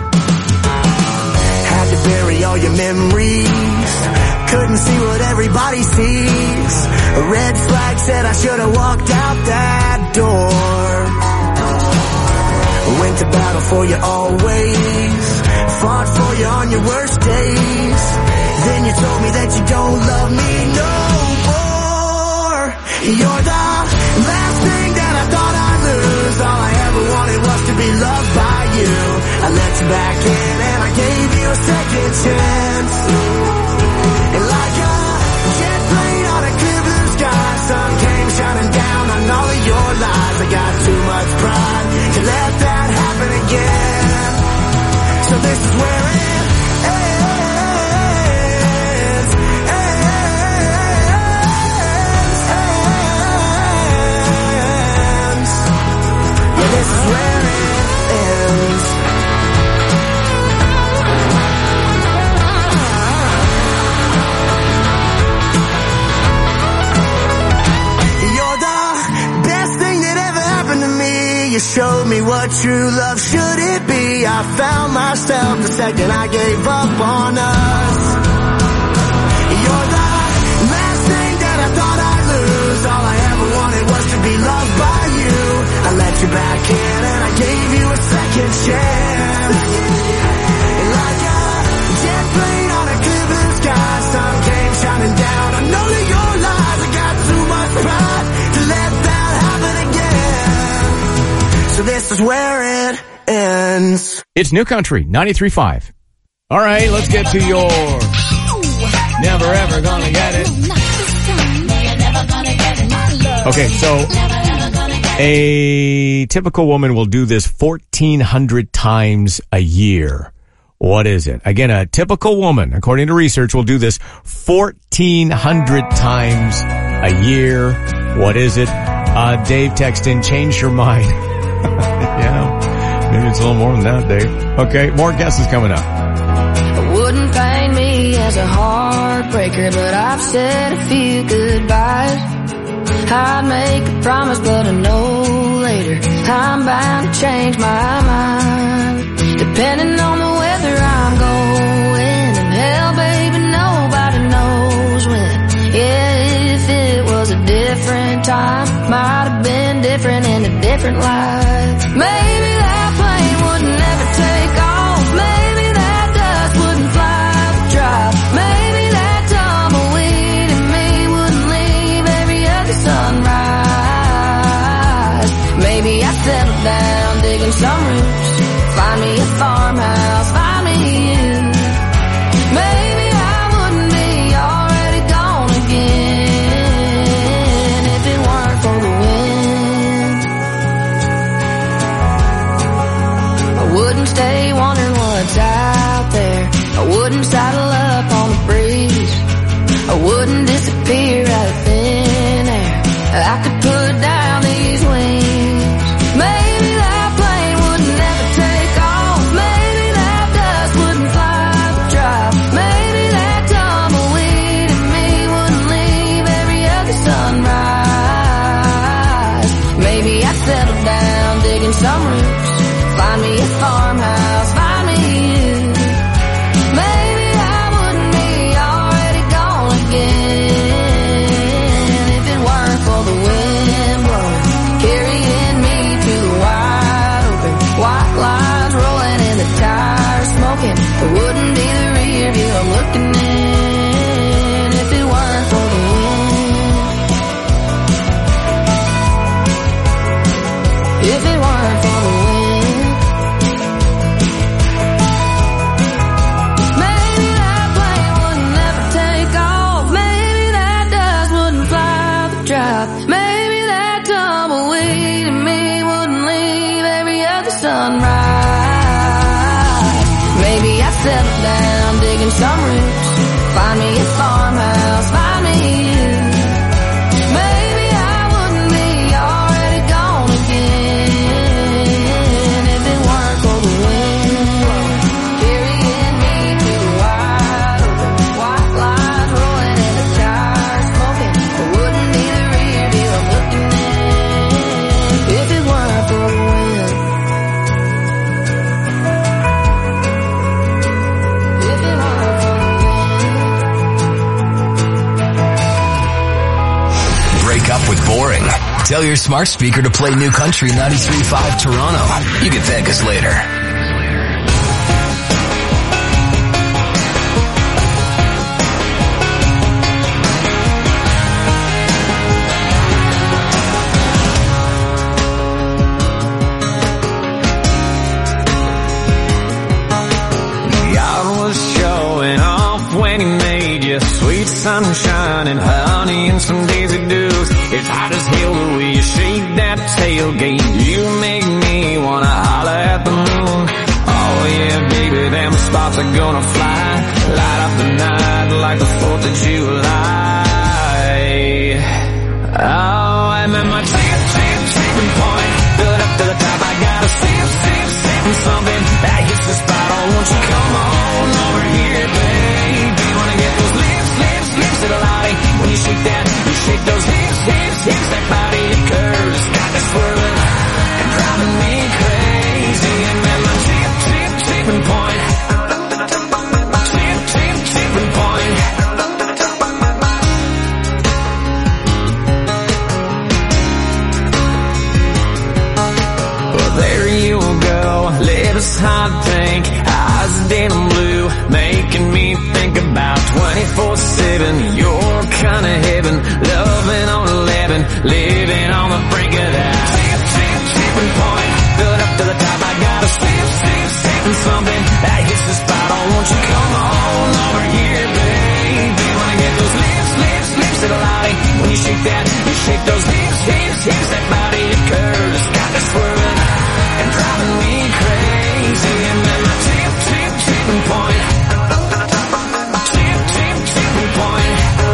Had to bury all your memories, couldn't see what everybody sees. A red flag said I should have walked out that door. Went to battle for you always, fought for you on your worst days. Then you told me that you don't love me no more. You're the last thing that I thought I'd lose. All I ever wanted was to be loved by you. I let you back in and I gave you a second chance. And like a jet plane on a clear blue sky, sun came shining down on all of your lies. I got too much pride to let that happen again. So this is where it ends, ends, ends. Yeah, this is where it ends. You're the best thing that ever happened to me. You showed me what true love should it be. I found myself the second I gave up on us. You're the last thing that I thought I'd lose. All I ever wanted was to be loved by you. I let you back in and I gave you a second chance. And like a jet plane on a clear blue sky, sun came shining down on all of your lies. I got too much pride to let that happen again. So this is where it ends. It's New Country ninety-three point five. All right, let's get to your Never Ever Gonna Get It. Okay, so a typical woman will do this fourteen hundred times a year. What is it? Again, a typical woman, according to research, will do this fourteen hundred times a year. What is it? Uh, Dave texted in, change your mind. Yeah, maybe it's a little more than that, Dave. Okay, more guesses coming up. It wouldn't pain me as a heartbreaker, but I've said a few goodbyes. I'd make a promise, but I know later I'm bound to change my mind. Depending on the weather I'm going, and hell, baby, nobody knows when. Yeah, if it was a different time, might have been different in a different life. Maybe that plane would never take off. Maybe that dust wouldn't fly the drop. Maybe that tumbleweed in me wouldn't leave every other sunrise. Maybe I settle down digging some roots, find me a farmhouse, find me you. Maybe I wouldn't be already gone again if it weren't for the wind. I wouldn't stay wondering what's out there. I wouldn't saddle up on the breeze. I wouldn't disappear out of thin air. I could put down these wings. Maybe that plane would never take off. Maybe that dust wouldn't fly the drop. Maybe that tumbleweed in me wouldn't leave every other sunrise. Maybe I'd settle down digging some roots, find me a farmhouse, find me you. Maybe I wouldn't be already gone again if it weren't for the wind blowing, carrying me to the wide open. White lines rolling in the tires smoking. It wouldn't be the rear view I'm looking in if it weren't for the wind. If it weren't for the wind. Maybe that plane would never take off. Maybe that dust wouldn't fly the drop. Maybe that tumbleweed in me wouldn't leave every other sunrise. Maybe I'd settle down digging some roots, find me a farmhouse, find me you. Maybe I wouldn't be already gone again if it weren't for the wind carrying me to the wide open. White lines rolling in the tires smoking. It wouldn't be the rear view I'm looking in if it weren't for the wind. Tell your smart speaker to play New Country ninety-three point five Toronto. You can thank us later. God was showing off when he made you. Sweet sunshine and honey and some Daisy Dukes. It's hot as hell the way you shake that tailgate. You make me wanna holler at the moon. Oh yeah, baby, them spots are gonna fly. Light up the night like the fourth of July. Oh, I'm at my tip, tip, tipping point. Build up to the top, I gotta sip, sip, sip and something that hits the spot. Oh, won't you come on over here, baby? Wanna get those lips, lips, lips to the light. When you shake that, you shake those hips, hips, hips. That body, it curves, got me swirling and driving me crazy. And at my tip, tip, tipping point. Tip, tip, tipping point. Well, there you go, lips hot pink, eyes denim blue, making me think about twenty-four seven. You're kinda heaven, loving on eleven, living on the brink of that tip, tip, tipping point. Build up to the top, I gotta sip, sip, sip and something that hits the spot. Oh, won't you come on over here, baby? Wanna get those lips, lips, lips to the light. When you shake that, you shake those hips, hips, hips. That body, it curves, got me swirling and driving me crazy. And at my tip, tip, tipping point. Tip, tip, tipping point.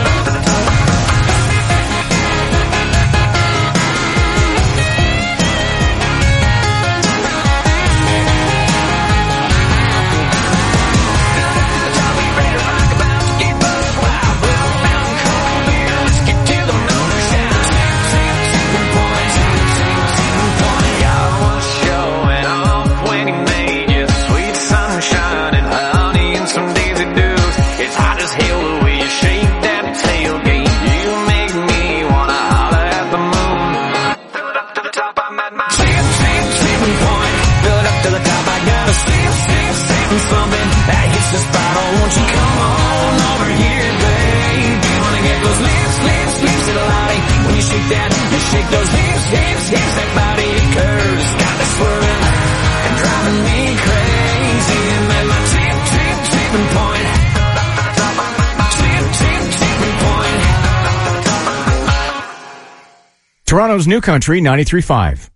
Something that hits the spot. Oh, won't you come on over here, baby? Wanna get those lips, lips, lips to the light. When you shake that, you shake those hips, hips, hips. That body, it curves, got me swirling and driving me crazy. And at my tip, tip, tipping point. Tip, tip, tipping point. Toronto's New Country ninety-three point five.